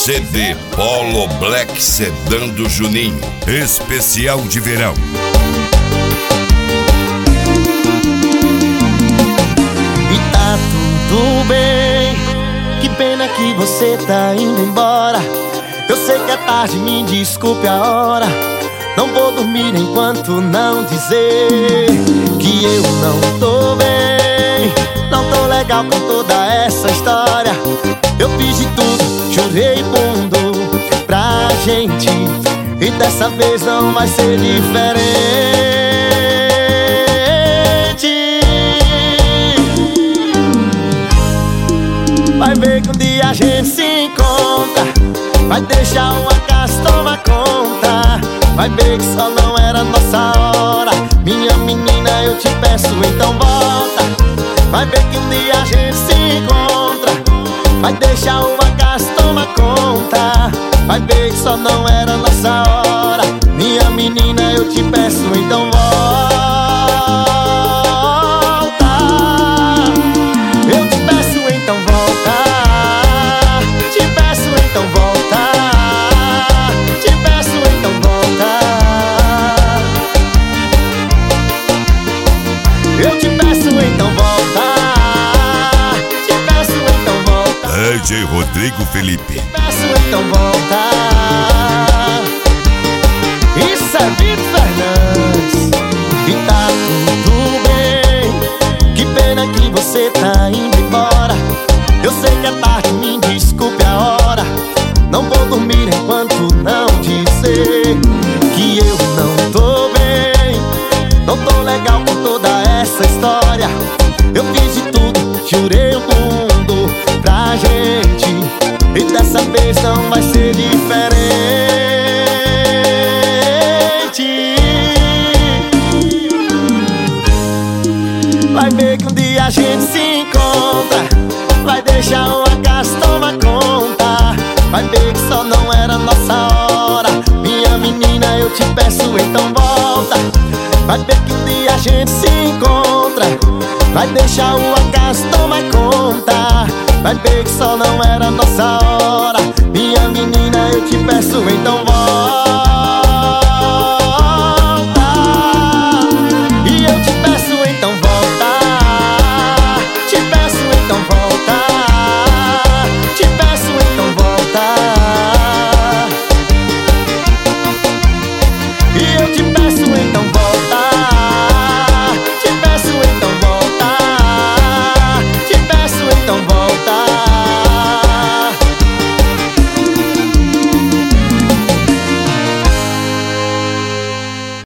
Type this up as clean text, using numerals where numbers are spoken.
CD Polo Black Sedan do Juninho, especial de verão. E tá tudo bem, que pena que você tá indo embora. Eu sei que é tarde, me desculpe a hora. Não vou dormir enquanto não dizer que eu não tô bem. Não tô legal com toda essa história. Eu fiz de tudo, chorei fundo pra gente, e dessa vez não vai ser diferente. Vai ver que um dia a gente se encontra, vai deixar o acaso tomar conta. Vai ver que só não era nossa hora. Minha menina, eu te peço, então volta. Vai ver que um dia a gente se encontra, vai deixar o acaso tomar conta. Vai ver que só não era nossa hora. Minha menina, eu te peço, então volta. Eu te peço, então volta. Te peço, então volta. Te peço, então volta. Eu te peço, então volta. Te peço, então volta. DJ Rodrigo Felipe. Te peço, então volta. Isso é Vitor Fernandes. E tá tudo bem, que pena que você tá indo embora. Eu sei que é tarde, me desculpe a hora. Não vou dormir enquanto não dizer que eu não tô bem. Não tô legal com toda essa história. Eu fiz de tudo, jurei o mundo pra gente, e dessa vez não vai ser diferente. Vai ver que um dia a gente se encontra, vai deixar o acaso tomar conta. Vai ver que só não era nossa hora. Minha menina, eu te peço, então volta. Vai ver que um dia a gente se encontra, vai deixar o acaso tomar conta. Vai ver que só não era nossa hora. Minha menina, eu te peço, então volta.